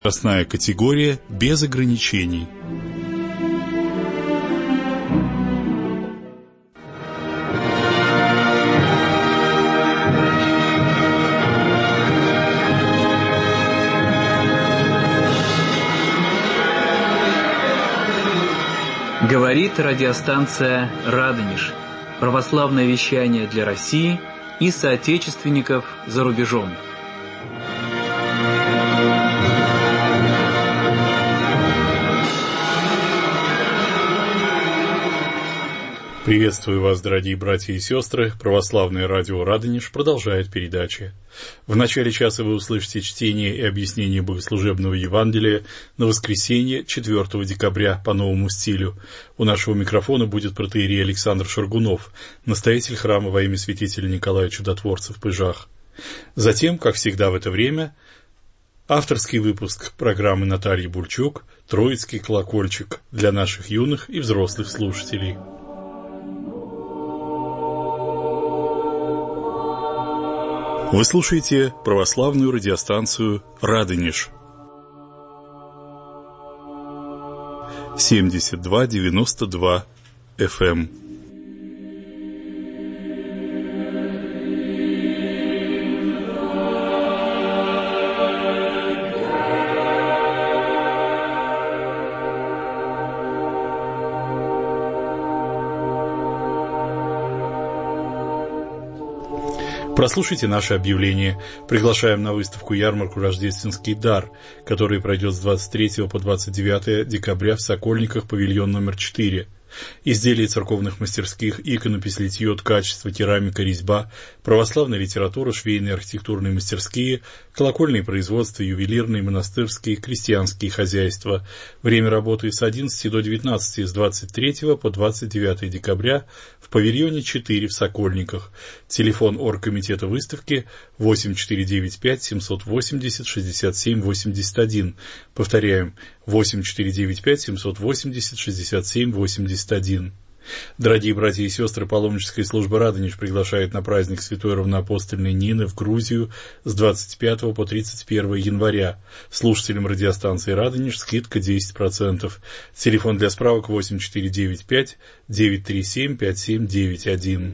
Возрастная категория без ограничений. Говорит радиостанция «Радонеж». Православное вещание для России и соотечественников за рубежом. Приветствую вас, дорогие братья и сестры. Православное радио «Радонеж» продолжает передачи. В начале часа вы услышите чтение и объяснение богослужебного Евангелия на воскресенье 4 декабря по новому стилю. У нашего микрофона будет протоиерей Александр Шаргунов, настоятель храма во имя святителя Николая Чудотворца в Пыжах. Затем, как всегда в это время, авторский выпуск программы Натальи Бульчук «Троицкий колокольчик» для наших юных и взрослых слушателей. Вы слушаете православную радиостанцию «Радонеж». 72-92 FM. Прослушайте наше объявление. Приглашаем на выставку-ярмарку «Рождественский дар», которая пройдет с 23 по 29 декабря в Сокольниках, павильон номер 4. Изделия церковных мастерских, иконопись, литье, ткачество, керамика, резьба, православная литература, швейные архитектурные мастерские, колокольные производства, ювелирные, монастырские, крестьянские хозяйства. Время работы с 11 до 19, с 23 по 29 декабря в павильоне 4 в Сокольниках. Телефон оргкомитета выставки 8495 780 67 81. Повторяем, 8495 780 67 81. Дорогие братья и сестры, паломническая служба «Радонеж» приглашает на праздник Святой Равноапостольной Нины в Грузию с 25 по 31 января. Слушателям радиостанции «Радонеж» скидка 10%. Телефон для справок 8495 937 5791.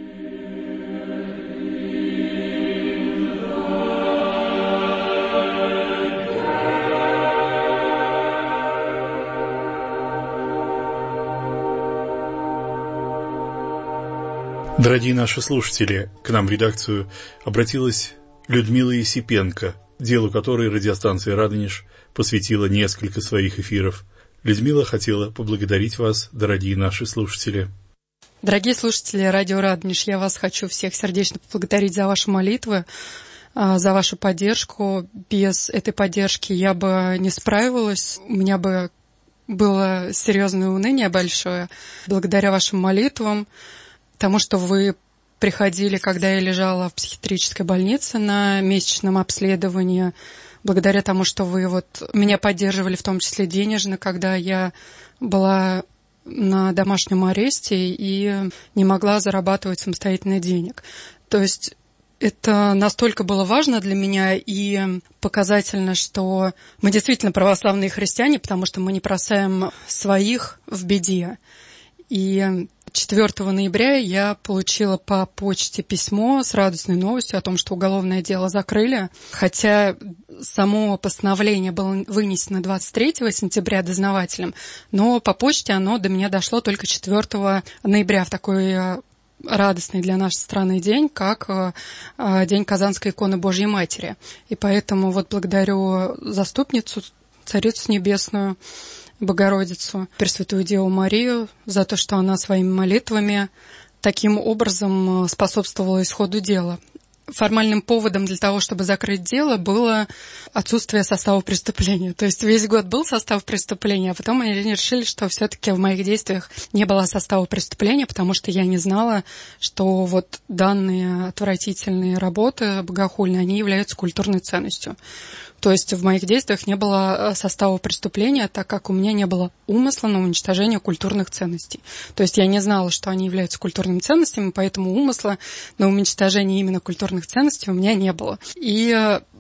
Дорогие наши слушатели, к нам в редакцию обратилась Людмила Есипенко, делу которой радиостанция «Радонеж» посвятила несколько своих эфиров. Людмила хотела поблагодарить вас, дорогие наши слушатели. Дорогие слушатели радио «Радонеж», я вас хочу всех сердечно поблагодарить за ваши молитвы, за вашу поддержку. Без этой поддержки я бы не справилась, у меня бы было серьезное уныние большое. Благодаря вашим молитвам, тому, что вы приходили, когда я лежала в психиатрической больнице на месячном обследовании, благодаря тому, что вы меня поддерживали, в том числе денежно, когда я была на домашнем аресте и не могла зарабатывать самостоятельно денег. То есть это настолько было важно для меня и показательно, что мы действительно православные христиане, потому что мы не бросаем своих в беде. И 4 ноября я получила по почте письмо с радостной новостью о том, что уголовное дело закрыли, хотя само постановление было вынесено 23 сентября дознавателем, но по почте оно до меня дошло только 4 ноября в такой радостный для нашей страны день, как День Казанской иконы Божьей Матери. И поэтому благодарю заступницу, Царицу Небесную, Богородицу, Пресвятую Деву Марию за то, что она своими молитвами таким образом способствовала исходу дела. Формальным поводом для того, чтобы закрыть дело, было отсутствие состава преступления. То есть весь год был состав преступления, а потом они решили, что все-таки в моих действиях не было состава преступления, потому что я не знала, что данные отвратительные работы богохульные, они являются культурной ценностью. То есть в моих действиях не было состава преступления, так как у меня не было умысла на уничтожение культурных ценностей. То есть я не знала, что они являются культурными ценностями, поэтому умысла на уничтожение именно культурных ценностей у меня не было. И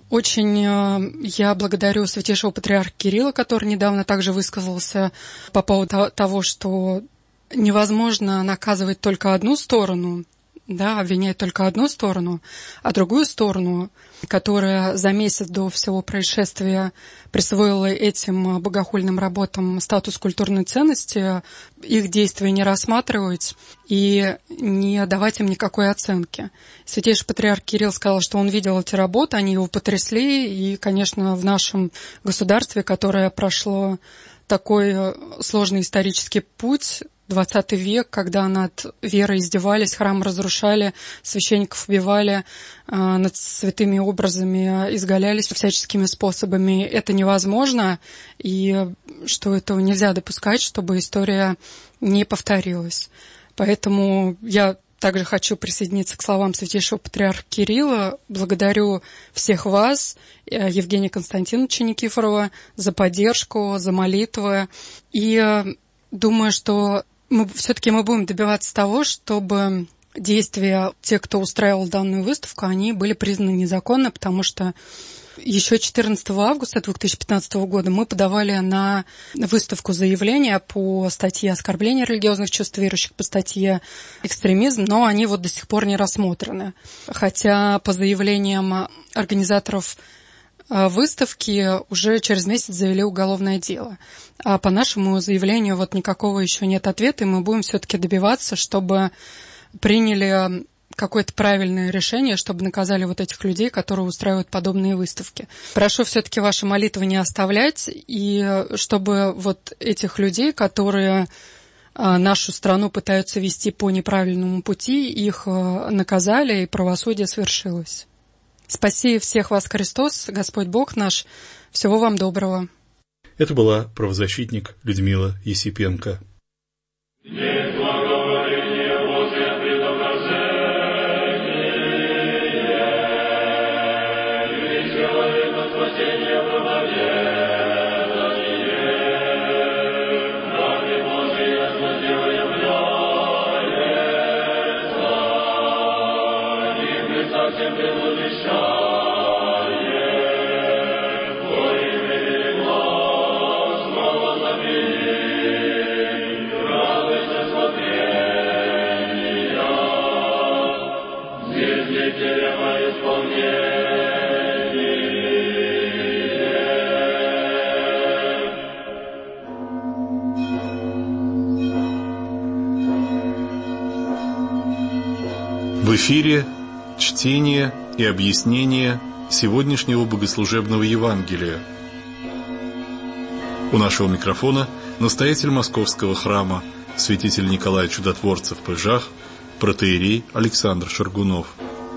Очень я благодарю святейшего патриарха Кирилла, который недавно также высказался по поводу того, что невозможно наказывать только одну сторону, да, обвинять только одну сторону, а другую сторону, которая за месяц до всего происшествия присвоила этим богохульным работам статус культурной ценности, их действия не рассматривать и не давать им никакой оценки. Святейший патриарх Кирилл сказал, что он видел эти работы, они его потрясли, и, конечно, в нашем государстве, которое прошло такой сложный исторический путь, 20 век, когда над верой издевались, храм разрушали, священников убивали, над святыми образами изгалялись всяческими способами. Это невозможно, и что этого нельзя допускать, чтобы история не повторилась. Поэтому я также хочу присоединиться к словам святейшего патриарха Кирилла. Благодарю всех вас, Евгения Константиновича Никифорова, за поддержку, за молитвы. И думаю, что мы будем добиваться того, чтобы действия тех, кто устраивал данную выставку, они были признаны незаконно, потому что еще 14 августа 2015 года мы подавали на выставку заявления по статье «Оскорбление религиозных чувств верующих», по статье «Экстремизм», но они до сих пор не рассмотрены. Хотя по заявлениям организаторов выставки уже через месяц завели уголовное дело. А по нашему заявлению никакого еще нет ответа, и мы будем все-таки добиваться, чтобы приняли какое-то правильное решение, чтобы наказали этих людей, которые устраивают подобные выставки. Прошу все-таки ваши молитвы не оставлять, и чтобы этих людей, которые нашу страну пытаются вести по неправильному пути, их наказали, и правосудие свершилось. Спаси всех вас, Христос, Господь Бог наш. Всего вам доброго. Это была правозащитник Людмила Есипенко. В эфире чтение и объяснение сегодняшнего богослужебного Евангелия. У нашего микрофона настоятель Московского храма, святитель Николай Чудотворцев Пыжах, протоиерей Александр Шаргунов.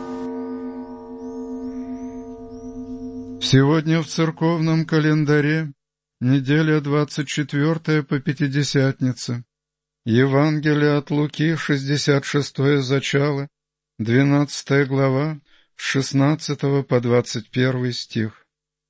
Сегодня в церковном календаре неделя 24 по Пятидесятница. Евангелие от Луки, 66 зачало, 12 глава, с 16 по 21 стих.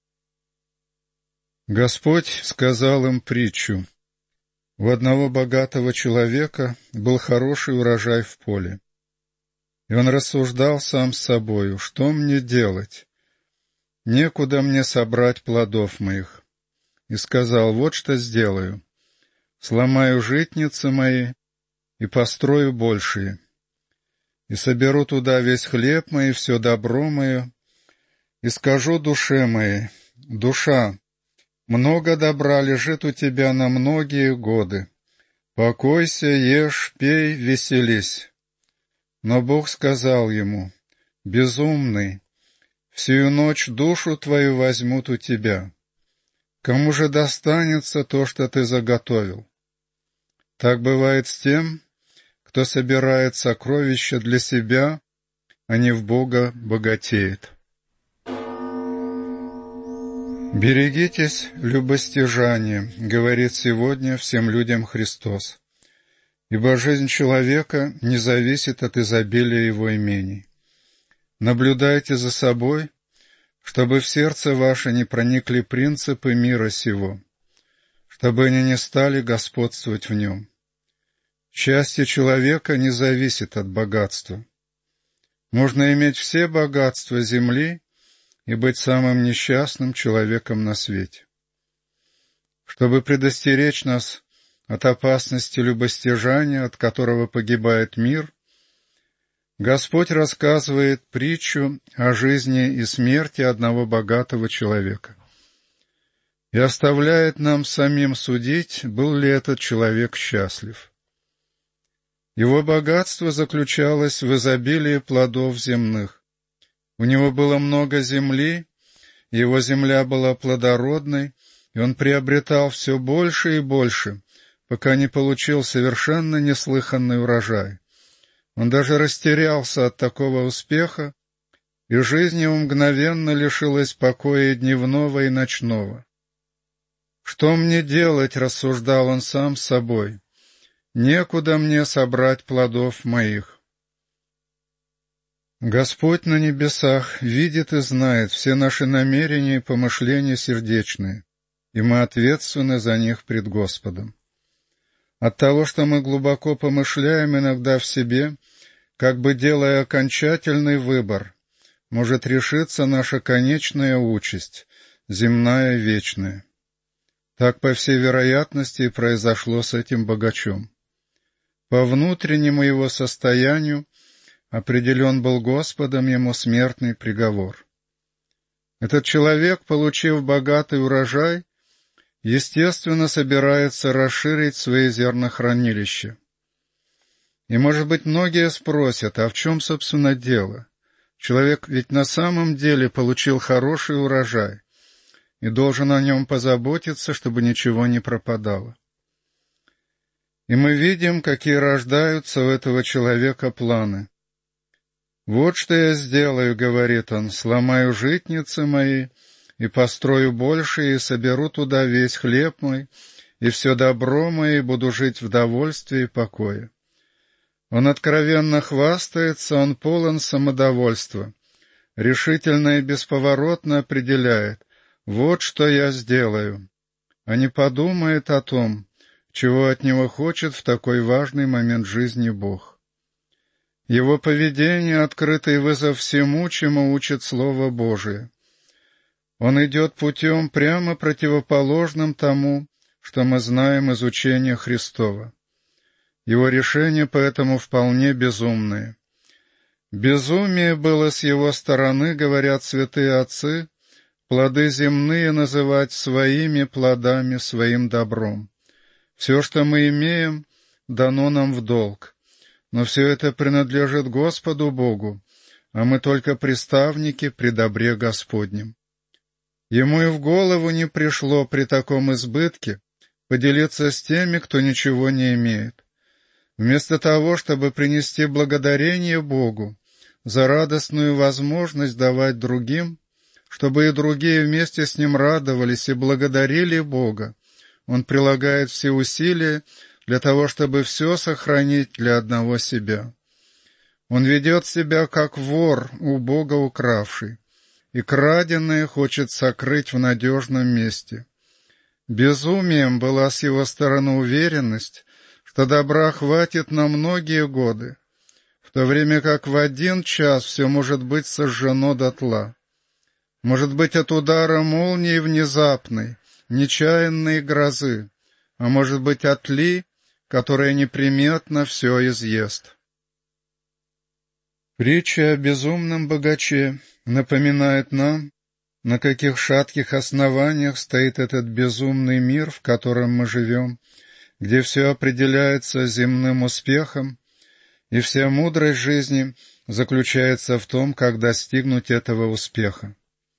Господь сказал им притчу. У одного богатого человека был хороший урожай в поле. И он рассуждал сам с собою, что мне делать? Некуда мне собрать плодов моих. И сказал, вот что сделаю. Сломаю житницы мои и построю большие. И соберу туда весь хлеб мой, все добро мое, и скажу душе моей, душа, много добра лежит у тебя на многие годы. Покойся, ешь, пей, веселись. Но Бог сказал ему, безумный, всю ночь душу твою возьмут у тебя. Кому же достанется то, что ты заготовил? Так бывает с тем, кто собирает сокровища для себя, а не в Бога богатеет. «Берегитесь любостяжания», — говорит сегодня всем людям Христос, «ибо жизнь человека не зависит от изобилия его имений. Наблюдайте за собой, чтобы в сердце ваше не проникли принципы мира сего, чтобы они не стали господствовать в нем. Счастье человека не зависит от богатства. Можно иметь все богатства земли, и быть самым несчастным человеком на свете. Чтобы предостеречь нас от опасности любостяжания, от которого погибает мир, Господь рассказывает притчу о жизни и смерти одного богатого человека и оставляет нам самим судить, был ли этот человек счастлив. Его богатство заключалось в изобилии плодов земных. У него было много земли, его земля была плодородной, и он приобретал все больше и больше, пока не получил совершенно неслыханный урожай. Он даже растерялся от такого успеха, и жизнь его мгновенно лишилась покоя дневного и ночного. «Что мне делать?» — рассуждал он сам с собой. «Некуда мне собрать плодов моих». Господь на небесах видит и знает все наши намерения и помышления сердечные, и мы ответственны за них пред Господом. От того, что мы глубоко помышляем иногда в себе, как бы делая окончательный выбор, может решиться наша конечная участь, земная и вечная. Так, по всей вероятности, и произошло с этим богачом. По внутреннему его состоянию определен был Господом ему смертный приговор. Этот человек, получив богатый урожай, естественно, собирается расширить свои зернохранилища. И, может быть, многие спросят, а в чем, собственно, дело? Человек ведь на самом деле получил хороший урожай и должен о нем позаботиться, чтобы ничего не пропадало. И мы видим, какие рождаются у этого человека планы. «Вот что я сделаю, — говорит он, — сломаю житницы мои, и построю больше, и соберу туда весь хлеб мой, и все добро мое, и буду жить в довольстве и покое». Он откровенно хвастается, он полон самодовольства, решительно и бесповоротно определяет: «Вот что я сделаю», а не подумает о том, чего от него хочет в такой важный момент жизни Бог. Его поведение — открытый вызов всему, чему учит Слово Божие. Он идет путем прямо противоположным тому, что мы знаем из учения Христова. Его решения поэтому вполне безумные. Безумие было с его стороны, говорят святые отцы, плоды земные называть своими плодами, своим добром. Все, что мы имеем, дано нам в долг, но все это принадлежит Господу Богу, а мы только приставники при добре Господнем. Ему и в голову не пришло при таком избытке поделиться с теми, кто ничего не имеет. Вместо того, чтобы принести благодарение Богу за радостную возможность давать другим, чтобы и другие вместе с ним радовались и благодарили Бога, он прилагает все усилия для того, чтобы все сохранить для одного себя. Он ведет себя как вор, у Бога укравший, и краденое хочет сокрыть в надежном месте. Безумием была с его стороны уверенность, что добра хватит на многие годы, в то время как в один час все может быть сожжено дотла. Может быть, от удара молнии внезапной, нечаянной грозы, а может быть, от тли, которая неприметно все изъест. Притча о безумном богаче напоминает нам, на каких шатких основаниях стоит этот безумный мир, в котором мы живем, где все определяется земным успехом, и вся мудрость жизни заключается в том, как достигнуть этого успеха.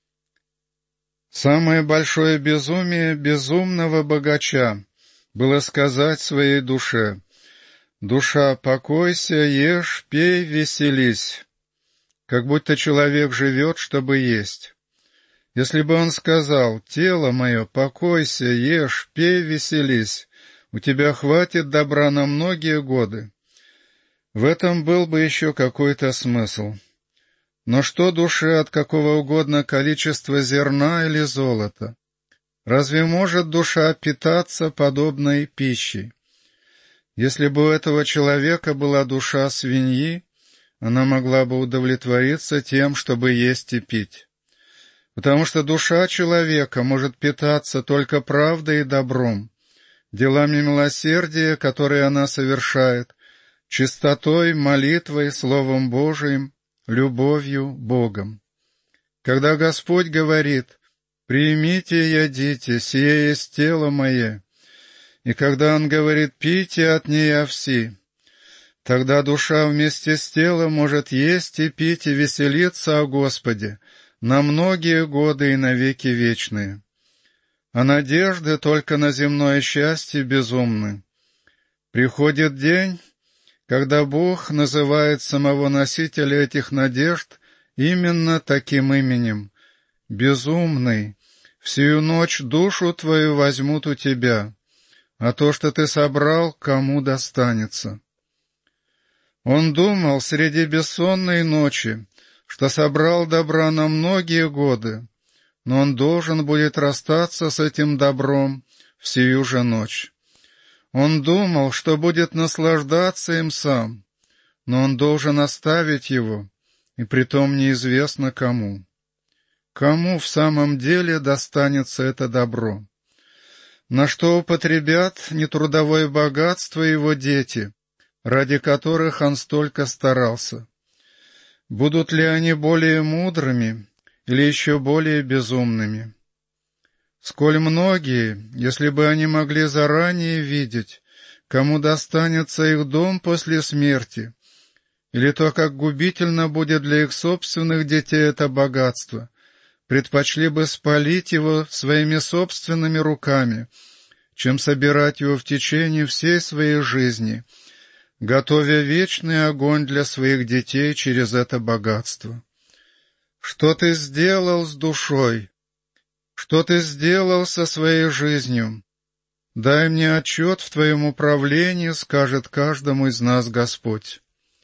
Самое большое безумие безумного богача было сказать своей душе: «Душа, покойся, ешь, пей, веселись», как будто человек живет, чтобы есть. Если бы он сказал: «Тело мое, покойся, ешь, пей, веселись, у тебя хватит добра на многие годы», в этом был бы еще какой-то смысл. Но что душе от какого угодно количества зерна или золота? Разве может душа питаться подобной пищей? Если бы у этого человека была душа свиньи, она могла бы удовлетвориться тем, чтобы есть и пить. потому что душа человека может питаться только правдой и добром, делами милосердия, которые она совершает, чистотой, молитвой, Словом Божиим, любовью Богом. Когда Господь говорит: «Примите и ядите, сие есть тело мое», и когда Он говорит: «Пейте от ней овси», тогда душа вместе с телом может есть и пить и веселиться о Господе на многие годы и навеки вечные. А надежды только на земное счастье безумны. Приходит день, когда Бог называет самого носителя этих надежд именно таким именем: «Безумный, всю ночь душу твою возьмут у тебя, а то, что ты собрал, кому достанется». Он думал среди бессонной ночи, что собрал добра на многие годы, но он должен будет расстаться с этим добром в сию же ночь. Он думал, что будет наслаждаться им сам, но он должен оставить его, и притом неизвестно кому. Кому в самом деле достанется это добро? На что употребят нетрудовое богатство его дети, ради которых он столько старался? Будут ли они более мудрыми или еще более безумными? Сколь многие, если бы они могли заранее видеть, кому достанется их дом после смерти, или то, как губительно будет для их собственных детей это богатство, предпочли бы спалить его своими собственными руками, чем собирать его в течение всей своей жизни, готовя вечный огонь для своих детей через это богатство. Что ты сделал с душой? Что ты сделал со своей жизнью? Дай мне отчет в твоем управлении, скажет каждому из нас Господь.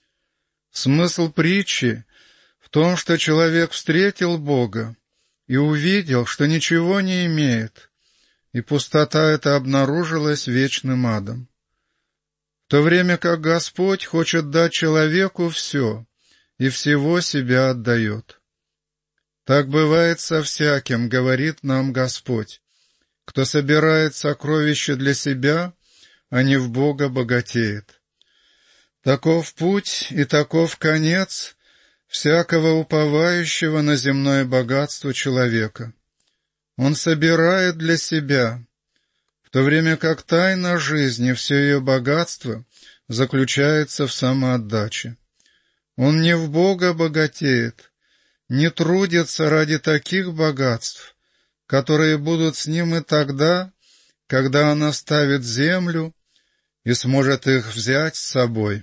Смысл притчи в том, что человек встретил Бога и увидел, что ничего не имеет, и пустота эта обнаружилась вечным адом. В то время как Господь хочет дать человеку все, и всего себя отдает. Так бывает со всяким, говорит нам Господь, кто собирает сокровища для себя, а не в Бога богатеет. Таков путь и таков конец всякого уповающего на земное богатство человека. Он собирает для себя, в то время как тайна жизни, все ее богатство заключается в самоотдаче. Он не в Бога богатеет, не трудится ради таких богатств, которые будут с ним и тогда, когда он оставит землю и сможет их взять с собой.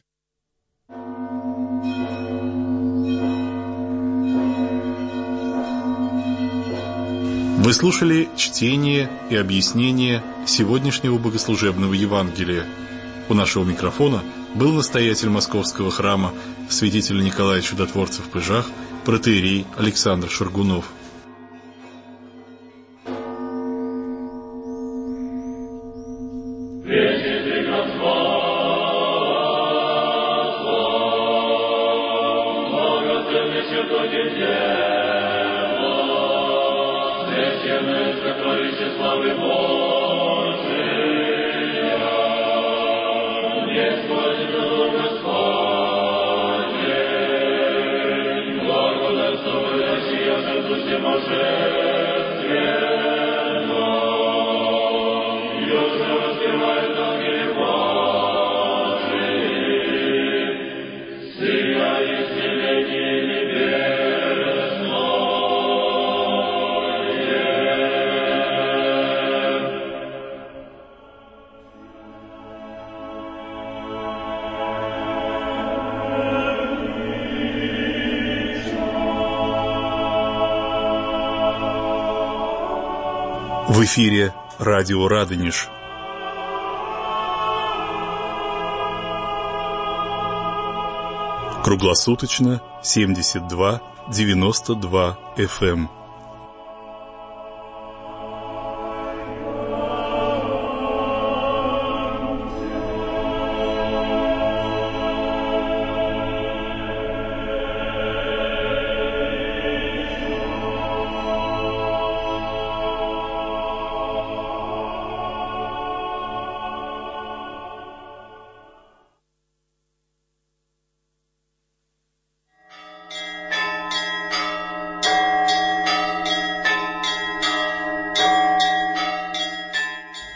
Вы слушали чтение и объяснение сегодняшнего богослужебного Евангелия. У нашего микрофона был настоятель Московского храма святитель Николай Чудотворцев в Пыжах, протоиерей Александр Шаргунов. В эфире радио Радонеж. Круглосуточно 72-92 FM.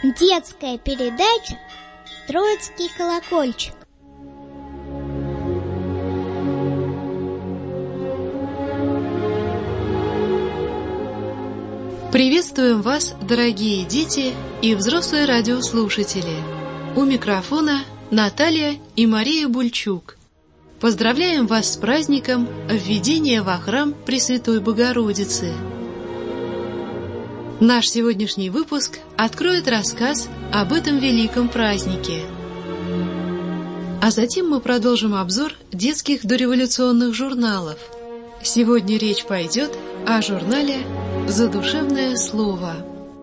Детская передача «Троицкий колокольчик». Приветствуем вас, дорогие дети и взрослые радиослушатели. У микрофона Наталья и Мария Бульчук. Поздравляем вас с праздником введения во храм Пресвятой Богородицы. Наш сегодняшний выпуск откроет рассказ об этом великом празднике. А затем мы продолжим обзор детских дореволюционных журналов. Сегодня речь пойдет о журнале «Задушевное слово».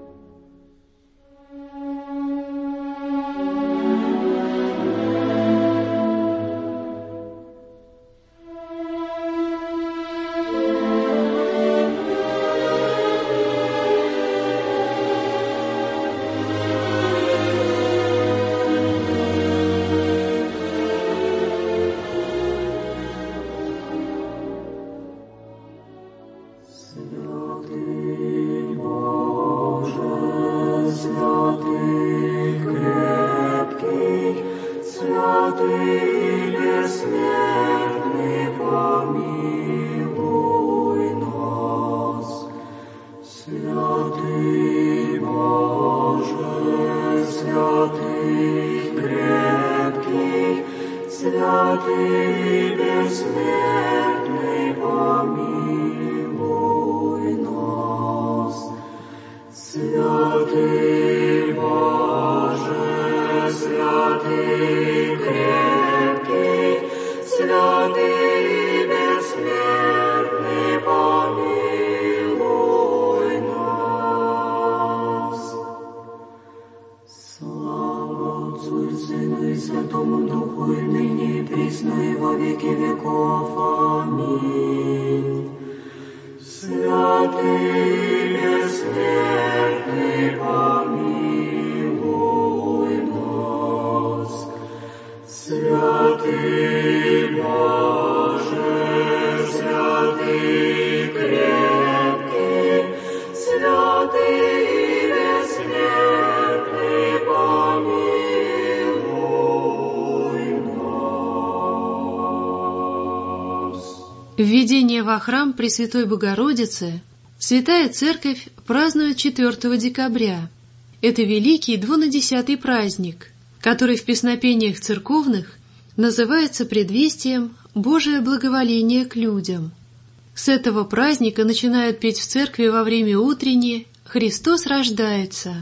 Введение во храм Пресвятой Богородицы Святая Церковь празднует 4 декабря. Это великий двунадесятый праздник, который в песнопениях церковных называется предвестием Божие благоволение к людям. С этого праздника начинают петь в церкви во время утренни «Христос рождается».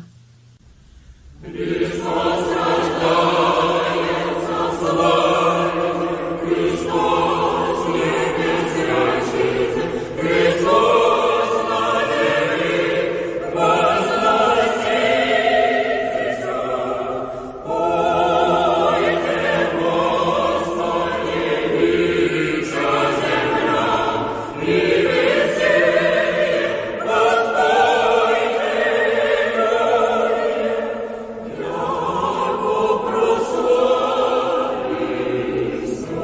Христос рождается, слава Христос, небес рождается, Христос на земле возносится. Пойте, Господи, вся земля, и веселье, воспойте, люди, яко прославится.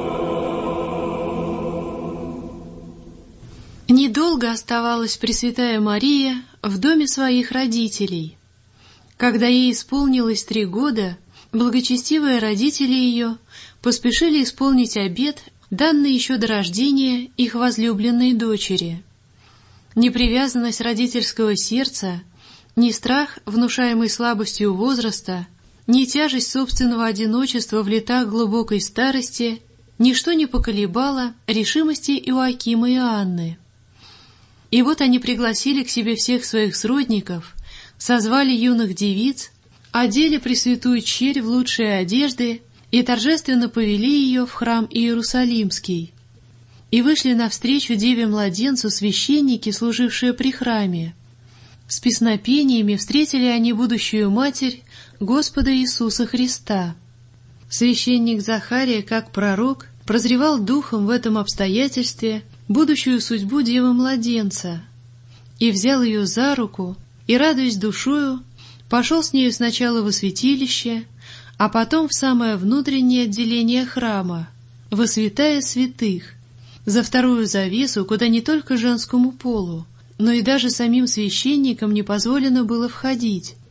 Недолго оставалась Пресвятая Мария в доме своих родителей. Когда ей исполнилось 3 года, благочестивые родители ее поспешили исполнить обет, данный еще до рождения их возлюбленной дочери. Ни привязанность родительского сердца, ни страх, внушаемый слабостью возраста, ни тяжесть собственного одиночества в летах глубокой старости, ничто не поколебало решимости Иоакима и Анны. И вот они пригласили к себе всех своих сродников, созвали юных девиц, одели Пресвятую Черь в лучшие одежды и торжественно повели ее в храм Иерусалимский. И вышли навстречу Деве-младенцу священники, служившие при храме. С песнопениями встретили они будущую Матерь Господа Иисуса Христа. Священник Захария, как пророк, прозревал духом в этом обстоятельстве будущую судьбу Девы-младенца, и взял ее за руку, и, радуясь душою, пошел с нею сначала во святилище, а потом в самое внутреннее отделение храма, во святая святых, за вторую завесу, куда не только женскому полу, но и даже самим священникам не позволено было входить.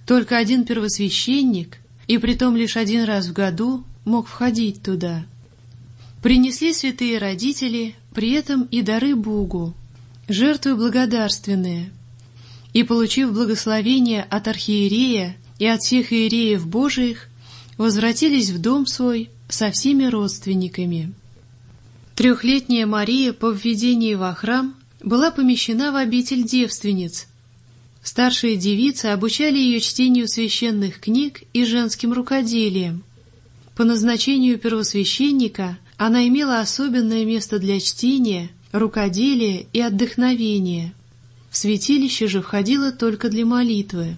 Только один первосвященник, и притом лишь один раз в году, мог входить туда. Принесли святые родители при этом и дары Богу, жертвы благодарственные, и, получив благословение от архиерея и от всех иереев Божиих, возвратились в дом свой со всеми родственниками. 3-летняя Мария по введении во храм была помещена в обитель девственниц. Старшие девицы обучали ее чтению священных книг и женским рукоделием. По назначению первосвященника она имела особенное место для чтения, рукоделия и отдохновения. В святилище же входила только для молитвы.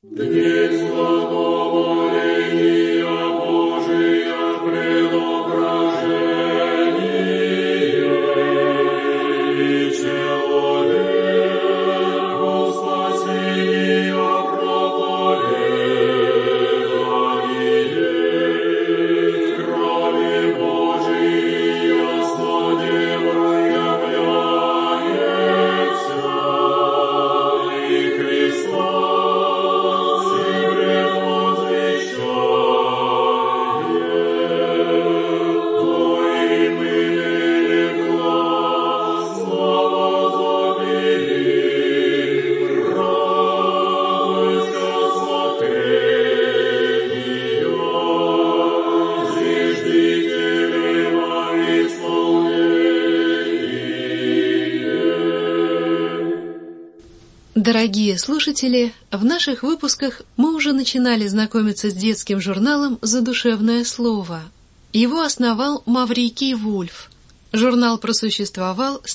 Дорогие слушатели, в наших выпусках мы уже начинали знакомиться с детским журналом «Задушевное слово». Его основал Маврикий Вульф. Журнал просуществовал с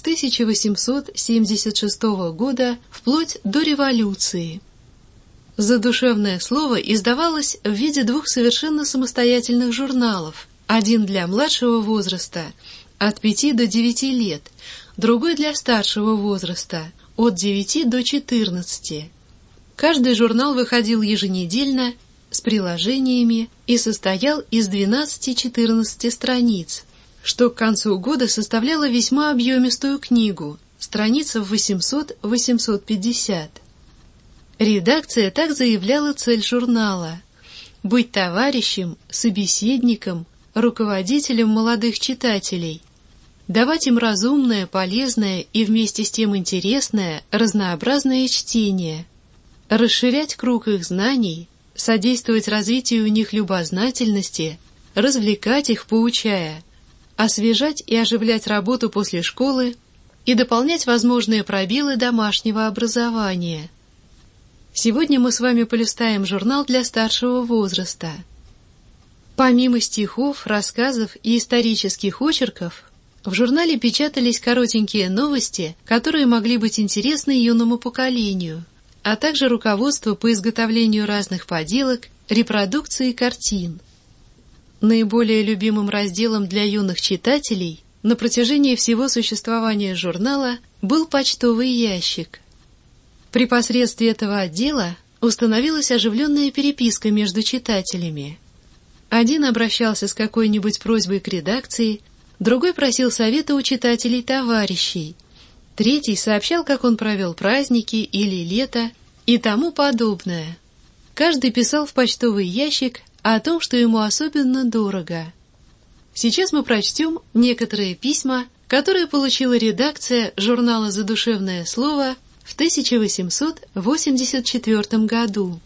1876 года вплоть до революции. «Задушевное слово» издавалось в виде 2 совершенно самостоятельных журналов. Один для младшего возраста, от 5 до 9 лет, другой для старшего возраста, от 9 до 14. Каждый журнал выходил еженедельно с приложениями и состоял из 12-14 страниц, что к концу года составляло весьма объемистую книгу, страниц в 800-850. Редакция так заявляла цель журнала – быть товарищем, собеседником, руководителем молодых читателей, давать им разумное, полезное и вместе с тем интересное, разнообразное чтение, расширять круг их знаний, содействовать развитию у них любознательности, развлекать их, поучая, освежать и оживлять работу после школы и дополнять возможные пробелы домашнего образования. Сегодня мы с вами полистаем журнал для старшего возраста. Помимо стихов, рассказов и исторических очерков, в журнале печатались коротенькие новости, которые могли быть интересны юному поколению, а также руководство по изготовлению разных поделок, репродукции картин. Наиболее любимым разделом для юных читателей на протяжении всего существования журнала был почтовый ящик. При посредстве этого отдела установилась оживленная переписка между читателями. Один обращался с какой-нибудь просьбой к редакции, другой просил совета у читателей-товарищей, третий сообщал, как он провел праздники или лето и тому подобное. Каждый писал в почтовый ящик о том, что ему особенно дорого. Сейчас мы прочтем некоторые письма, которые получила редакция журнала «Задушевное слово» в 1884 году.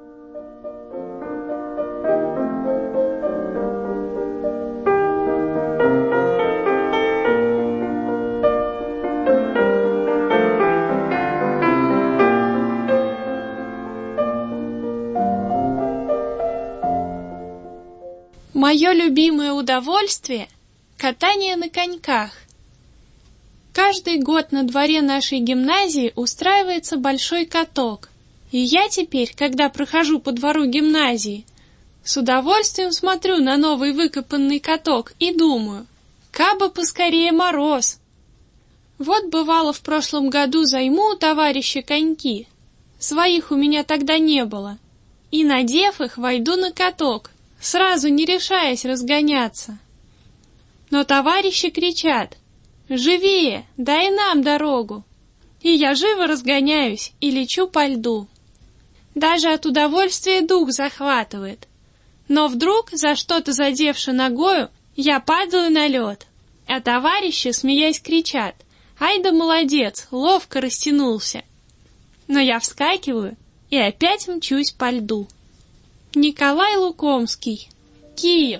Мое любимое удовольствие – катание на коньках. Каждый год на дворе нашей гимназии устраивается большой каток, и я теперь, когда прохожу по двору гимназии, с удовольствием смотрю на новый выкопанный каток и думаю, кабы поскорее мороз. Вот бывало в прошлом году займу у товарища коньки, своих у меня тогда не было, и, надев их, войду на каток, сразу не решаясь разгоняться. Но товарищи кричат: «Живее, дай нам дорогу!» И я живо разгоняюсь и лечу по льду. Даже от удовольствия дух захватывает. Но вдруг, за что-то задевши ногою, я падаю на лед, а товарищи, смеясь, кричат: «Ай да молодец, ловко растянулся!» Но я вскакиваю и опять мчусь по льду. Николай Лукомский, Киев.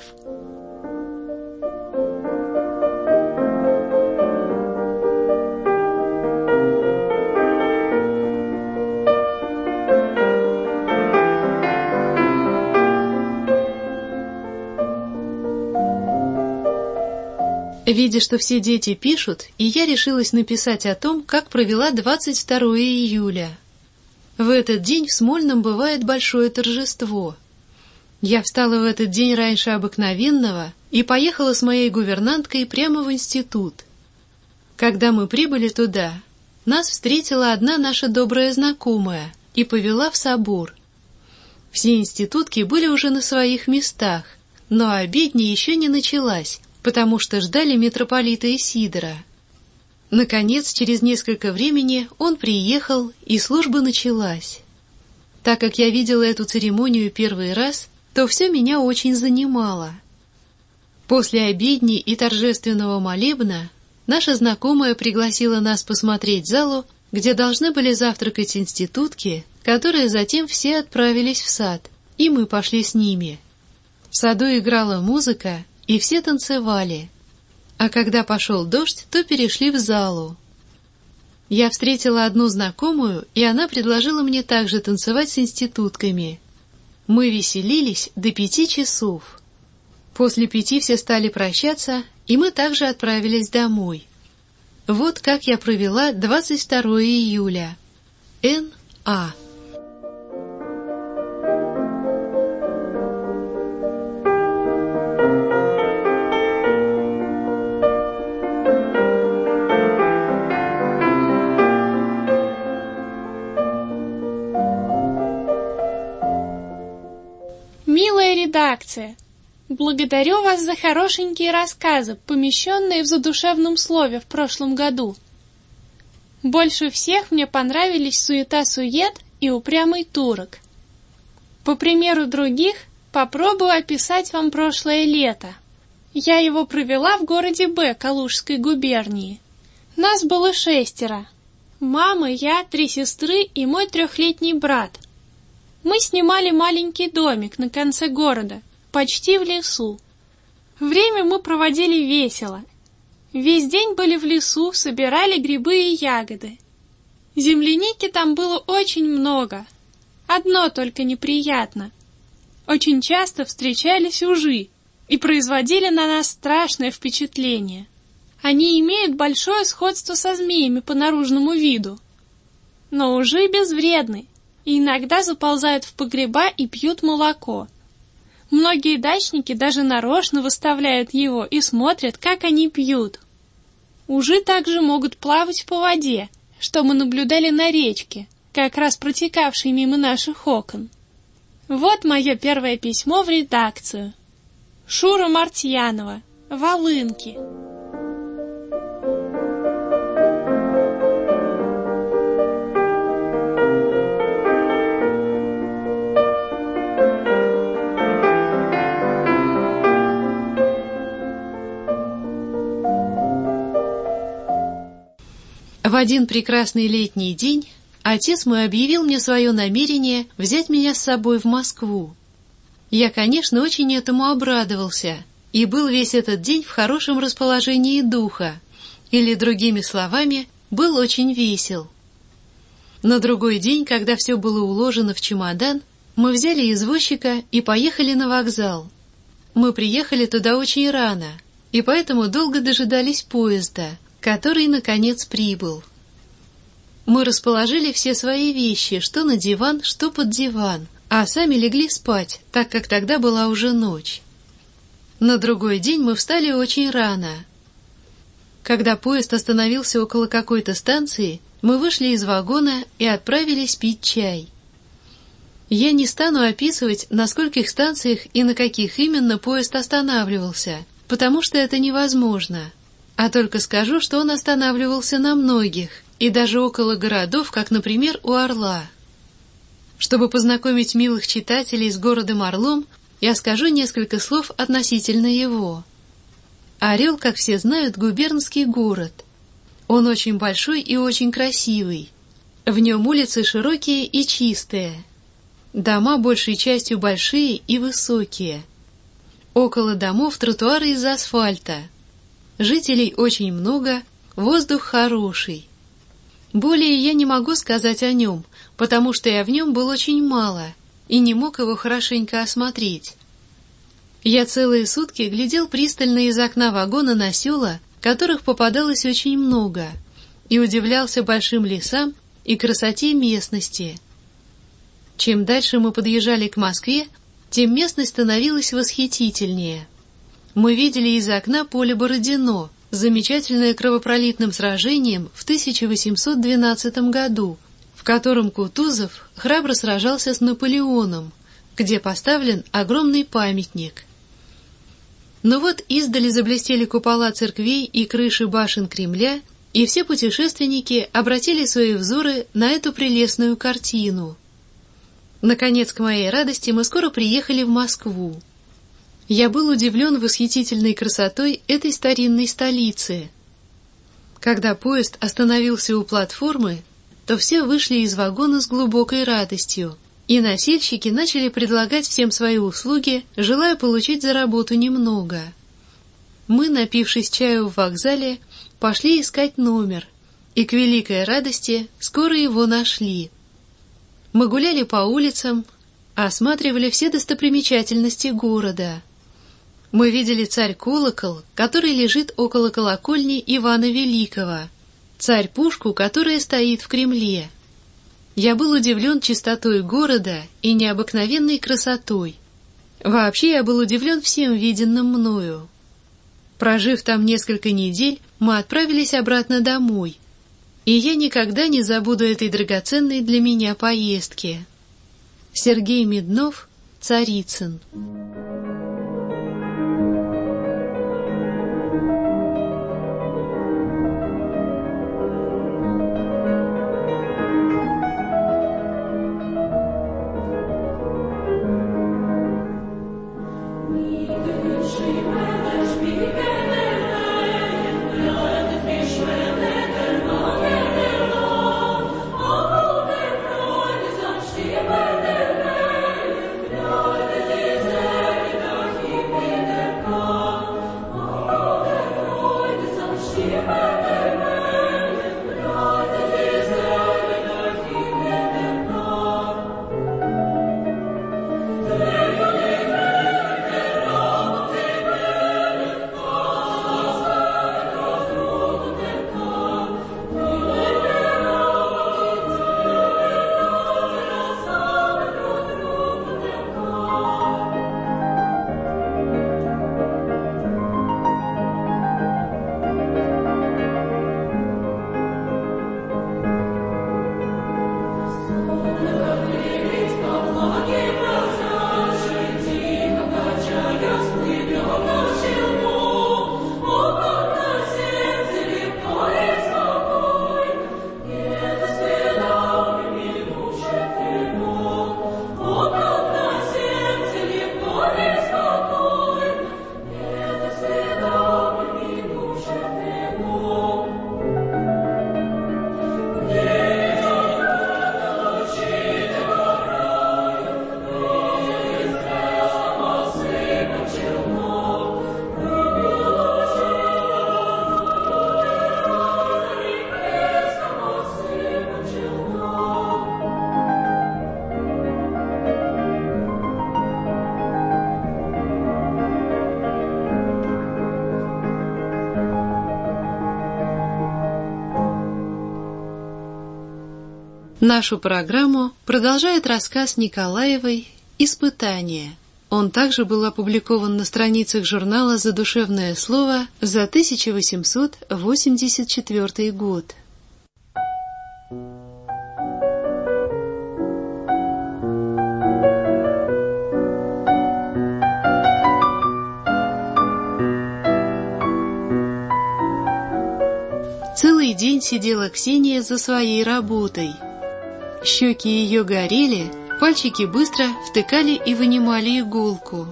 Видя, что все дети пишут, и я решилась написать о том, как провела 22 июля. В этот день в Смольном бывает большое торжество. Я встала в этот день раньше обыкновенного и поехала с моей гувернанткой прямо в институт. Когда мы прибыли туда, нас встретила одна наша добрая знакомая и повела в собор. Все институтки были уже на своих местах, но обедня еще не началась, потому что ждали митрополита Исидора. Наконец, через несколько времени он приехал, и служба началась. Так как я видела эту церемонию первый раз, то все меня очень занимало. После обедни и торжественного молебна наша знакомая пригласила нас посмотреть залу, где должны были завтракать институтки, которые затем все отправились в сад, и мы пошли с ними. В саду играла музыка, и все танцевали. А когда пошел дождь, то перешли в залу. Я встретила одну знакомую, и она предложила мне также танцевать с институтками. Мы веселились до 5 часов. После 5 все стали прощаться, и мы также отправились домой. Вот как я провела 22 июля. Н.А. Милая редакция, благодарю вас за хорошенькие рассказы, помещенные в задушевном слове в прошлом году. Больше всех мне понравились «Суета-сует» и «Упрямый турок». По примеру других, попробую описать вам прошлое лето. Я его провела в городе Б Калужской губернии. Нас было 6: мама, я, 3 сестры и мой 3-летний брат. Мы снимали маленький домик на конце города, почти в лесу. Время мы проводили весело. Весь день были в лесу, собирали грибы и ягоды. Земляники там было очень много. Одно только неприятно. Очень часто встречались ужи и производили на нас страшное впечатление. Они имеют большое сходство со змеями по наружному виду. Но ужи безвредны и иногда заползают в погреба и пьют молоко. Многие дачники даже нарочно выставляют его и смотрят, как они пьют. Ужи также могут плавать по воде, что мы наблюдали на речке, как раз протекавшей мимо наших окон. Вот мое первое письмо в редакцию. Шура Мартьянова, Волынки. В один прекрасный летний день отец мой объявил мне свое намерение взять меня с собой в Москву. Я, конечно, очень этому обрадовался и был весь этот день в хорошем расположении духа, или, другими словами, был очень весел. На другой день, когда все было уложено в чемодан, мы взяли извозчика и поехали на вокзал. Мы приехали туда очень рано, и поэтому долго дожидались поезда, который, наконец, прибыл. Мы расположили все свои вещи, что на диван, что под диван, а сами легли спать, так как тогда была уже ночь. На другой день мы встали очень рано. Когда поезд остановился около какой-то станции, мы вышли из вагона и отправились пить чай. Я не стану описывать, на скольких станциях и на каких именно поезд останавливался, потому что это невозможно. А только скажу, что он останавливался на многих, и даже около городов, как, например, у Орла. Чтобы познакомить милых читателей с городом Орлом, я скажу несколько слов относительно его. Орел, как все знают, губернский город. Он очень большой и очень красивый. В нем улицы широкие и чистые. Дома большей частью большие и высокие. Около домов тротуары из асфальта. Жителей очень много, воздух хороший. Более я не могу сказать о нем, потому что я в нем был очень мало и не мог его хорошенько осмотреть. Я целые сутки глядел пристально из окна вагона на села, которых попадалось очень много, и удивлялся большим лесам и красоте местности. Чем дальше мы подъезжали к Москве, тем местность становилась восхитительнее. Мы видели из окна поле Бородино, замечательное кровопролитным сражением в 1812 году, в котором Кутузов храбро сражался с Наполеоном, где поставлен огромный памятник. Но вот издали заблестели купола церквей и крыши башен Кремля, и все путешественники обратили свои взоры на эту прелестную картину. Наконец, к моей радости, мы скоро приехали в Москву. Я был удивлен восхитительной красотой этой старинной столицы. Когда поезд остановился у платформы, то все вышли из вагона с глубокой радостью, и носильщики начали предлагать всем свои услуги, желая получить за работу немного. Мы, напившись чаю в вокзале, пошли искать номер, и к великой радости скоро его нашли. Мы гуляли по улицам, осматривали все достопримечательности города. Мы видели царь-колокол, который лежит около колокольни Ивана Великого, царь-пушку, которая стоит в Кремле. Я был удивлен чистотой города и необыкновенной красотой. Вообще я был удивлен всем виденным мною. Прожив там несколько недель, мы отправились обратно домой, и я никогда не забуду этой драгоценной для меня поездки. Сергей Меднов, Царицын. Нашу программу продолжает рассказ Николаевой «Испытание». Он также был опубликован на страницах журнала «Задушевное слово» за 1884 год. Целый день сидела Ксения за своей работой. Щеки ее горели, Пальчики быстро втыкали и вынимали иголку.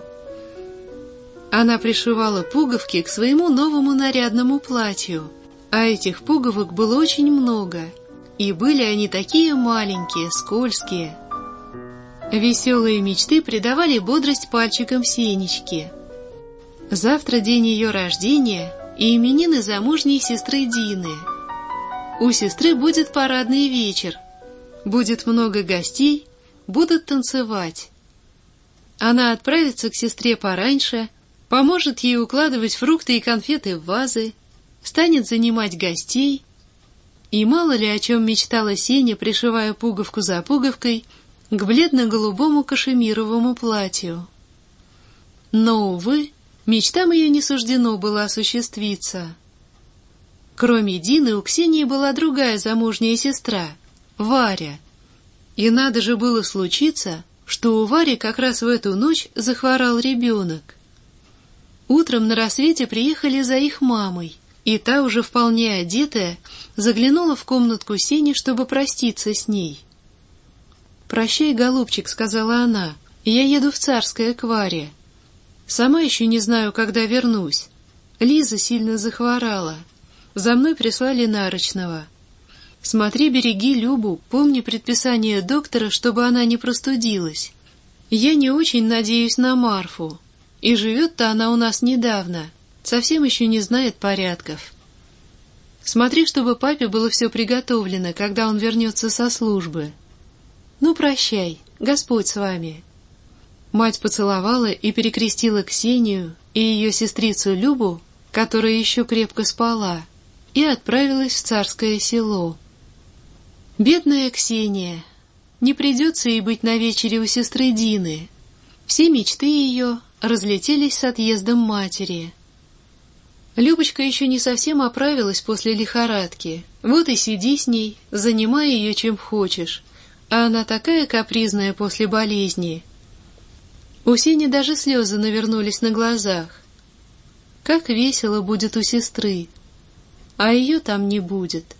Она пришивала пуговки к своему новому нарядному платью, а этих пуговок было очень много, и были они такие маленькие, скользкие. Веселые мечты придавали бодрость пальчикам Сенечки. Завтра день ее рождения и именины замужней сестры Дины. У сестры будет парадный вечер, будет много гостей, будут танцевать. Она отправится к сестре пораньше, поможет ей укладывать фрукты и конфеты в вазы, станет занимать гостей. И мало ли о чем мечтала Сеня, пришивая пуговку за пуговкой к бледно-голубому кашемировому платью. Но, увы, мечтам ее не суждено было осуществиться. Кроме Дины, у Ксении была другая замужняя сестра, Варя. И надо же было случиться, что у Вари как раз в эту ночь захворал ребенок. Утром на рассвете приехали за их мамой, и та, уже вполне одетая, заглянула в комнатку Сени, чтобы проститься с ней. «Прощай, голубчик», — сказала она, — «я еду в Царское к Варе. Сама еще не знаю, когда вернусь. Лиза сильно захворала. За мной прислали нарочного. Смотри, береги Любу, помни предписание доктора, чтобы она не простудилась. Я не очень надеюсь на Марфу. И живет-то она у нас недавно, совсем еще не знает порядков. Смотри, чтобы папе было все приготовлено, когда он вернется со службы. Ну, прощай, Господь с вами». Мать поцеловала и перекрестила Ксению и ее сестрицу Любу, которая еще крепко спала, и отправилась в Царское село. Бедная Ксения! Не придется ей быть на вечере у сестры Дины. Все мечты ее разлетелись с отъездом матери. Любочка еще не совсем оправилась после лихорадки. Вот и сиди с ней, занимай ее чем хочешь. А она такая капризная после болезни. У Сени даже слезы навернулись на глазах. Как весело будет у сестры, а ее там не будет.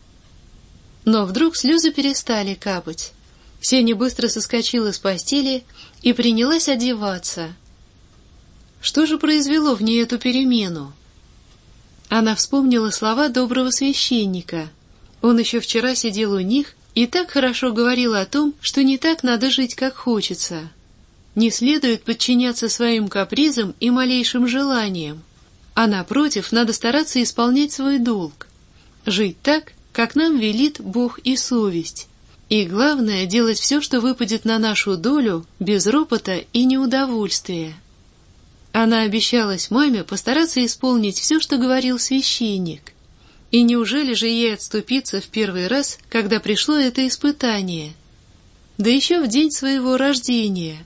Но вдруг слезы перестали капать. Сеня быстро соскочила с постели и принялась одеваться. Что же произвело в ней эту перемену? Она вспомнила слова доброго священника. Он еще вчера сидел у них и так хорошо говорил о том, что не так надо жить, как хочется. Не следует подчиняться своим капризам и малейшим желаниям, а напротив, надо стараться исполнять свой долг. Жить так, как нам велит Бог и совесть. И главное, делать все, что выпадет на нашу долю, без ропота и неудовольствия. Она обещалась маме постараться исполнить все, что говорил священник. И неужели же ей отступиться в первый раз, когда пришло это испытание? Да еще в день своего рождения.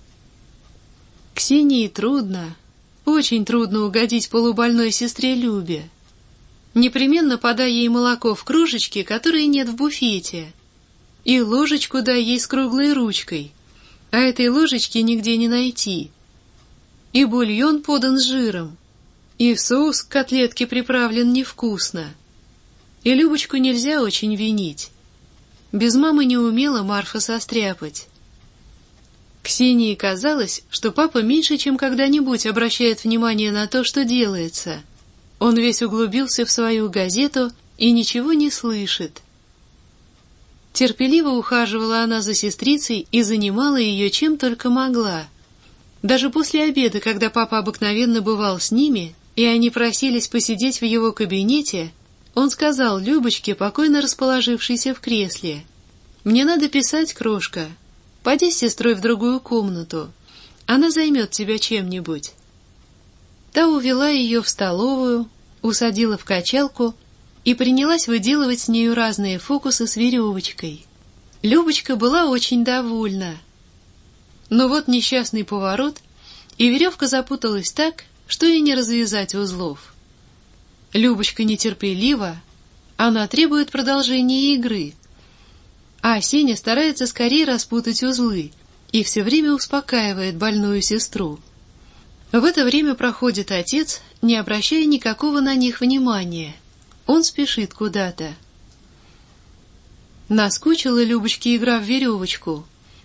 Ксении трудно, очень трудно угодить полубольной сестре Любе. Непременно подай ей молоко в кружечке, которой нет в буфете, и ложечку дай ей с круглой ручкой, а этой ложечки нигде не найти. И бульон подан с жиром, и соус к котлетке приправлен невкусно. И Любочку нельзя очень винить. Без мамы не умела Марфа состряпать. Ксении казалось, что папа меньше, чем когда-нибудь обращает внимание на то, что делается. Он весь углубился в свою газету и ничего не слышит. Терпеливо ухаживала она за сестрицей и занимала ее чем только могла. Даже после обеда, когда папа обыкновенно бывал с ними, и они просились посидеть в его кабинете, он сказал Любочке, покойно расположившейся в кресле: «Мне надо писать, крошка. Пойди с сестрой в другую комнату. Она займет тебя чем-нибудь». Та увела ее в столовую, усадила в качалку и принялась выделывать с нею разные фокусы с веревочкой. Любочка была очень довольна. Но вот несчастный поворот, и веревка запуталась так, что и не развязать узлов. Любочка нетерпелива, она требует продолжения игры. А Сеня старается скорее распутать узлы и все время успокаивает больную сестру. В это время проходит отец, не обращая никакого на них внимания. Он спешит куда-то. Наскучила Любочке игра в веревочку.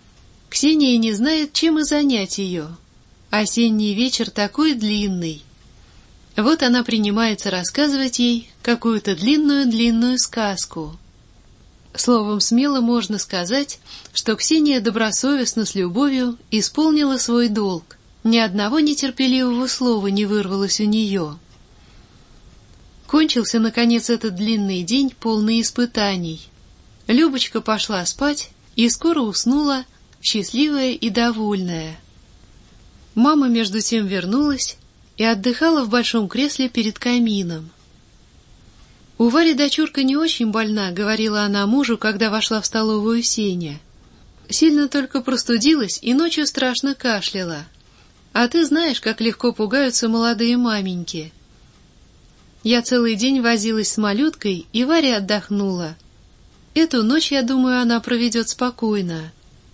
Ксения не знает, чем и занять ее. Осенний вечер такой длинный. Вот она принимается рассказывать ей какую-то длинную-длинную сказку. Словом, смело можно сказать, что Ксения добросовестно с любовью исполнила свой долг. Ни одного нетерпеливого слова не вырвалось у нее. Кончился, наконец, этот длинный день, полный испытаний. Любочка пошла спать и скоро уснула, счастливая и довольная. Мама между тем вернулась и отдыхала в большом кресле перед камином. «У Вари дочурка не очень больна», — говорила она мужу, когда вошла в столовую Сеня. «Сильно только простудилась и ночью страшно кашляла. А ты знаешь, как легко пугаются молодые маменьки. Я целый день возилась с малюткой, и Варя отдохнула. Эту ночь, я думаю, она проведет спокойно».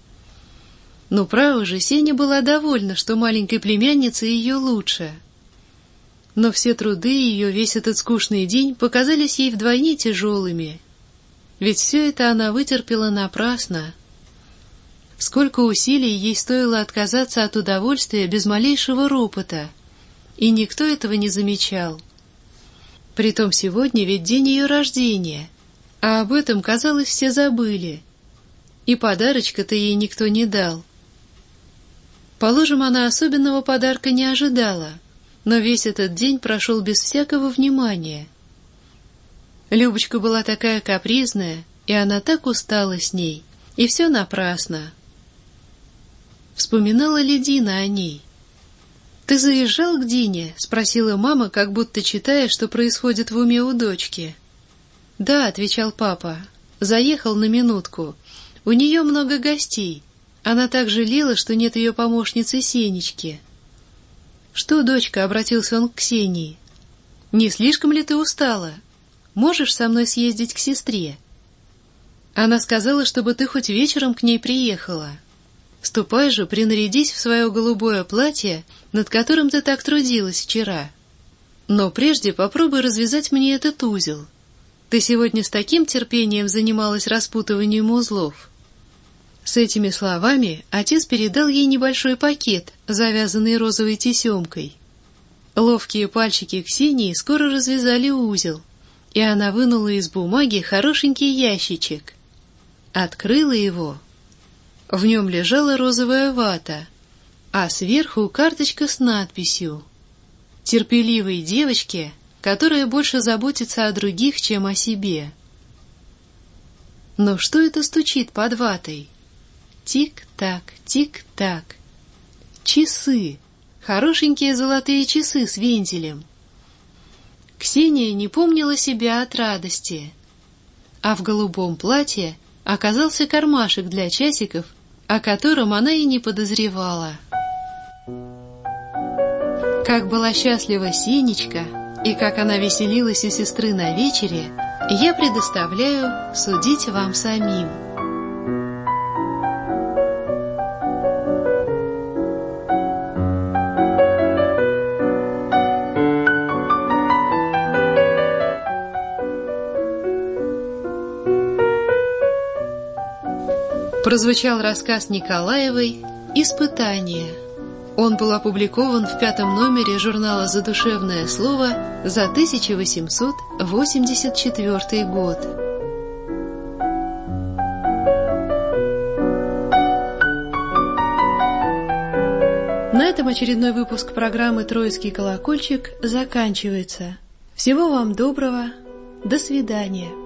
Но право же, Сеня была довольна, что маленькой племяннице ее лучше. Но все труды ее, весь этот скучный день, показались ей вдвойне тяжелыми. Ведь все это она вытерпела напрасно. Сколько усилий ей стоило отказаться от удовольствия без малейшего ропота, и никто этого не замечал. Притом сегодня ведь день ее рождения, а об этом, казалось, все забыли. И подарочка-то ей никто не дал. Положим, она особенного подарка не ожидала, но весь этот день прошел без всякого внимания. Любочка была такая капризная, и она так устала с ней, и все напрасно. Вспоминала ли Дина о ней? «Ты заезжал к Дине?» — спросила мама, как будто читая, что происходит в уме у дочки. «Да», — отвечал папа, — «заехал на минутку. У нее много гостей. Она так жалела, что нет ее помощницы Сенечки». «Что, дочка?» — обратился он к Ксении. «Не слишком ли ты устала? Можешь со мной съездить к сестре?» Она сказала, чтобы ты хоть вечером к ней приехала. Ступай же, принарядись в свое голубое платье, над которым ты так трудилась вчера. Но прежде попробуй развязать мне этот узел. Ты сегодня с таким терпением занималась распутыванием узлов». С этими словами отец передал ей небольшой пакет, завязанный розовой тесемкой. Ловкие пальчики Ксении скоро развязали узел, и она вынула из бумаги хорошенький ящичек. Открыла его. В нем лежала розовая вата, а сверху карточка с надписью: «Терпеливой девочке, которая больше заботится о других, чем о себе». Но что это стучит под ватой? Тик-так, тик-так. Часы. Хорошенькие золотые часы с вентилем. Ксения не помнила себя от радости. А в голубом платье оказался кармашек для часиков, о котором она и не подозревала. Как была счастлива Сенечка, и как она веселилась у сестры на вечере, я предоставляю судить вам самим. Прозвучал рассказ Николаевой «Испытание». Он был опубликован в 5-м номере журнала «Задушевное слово» за 1884 год. На этом очередной выпуск программы «Троицкий колокольчик» заканчивается. Всего вам доброго. До свидания.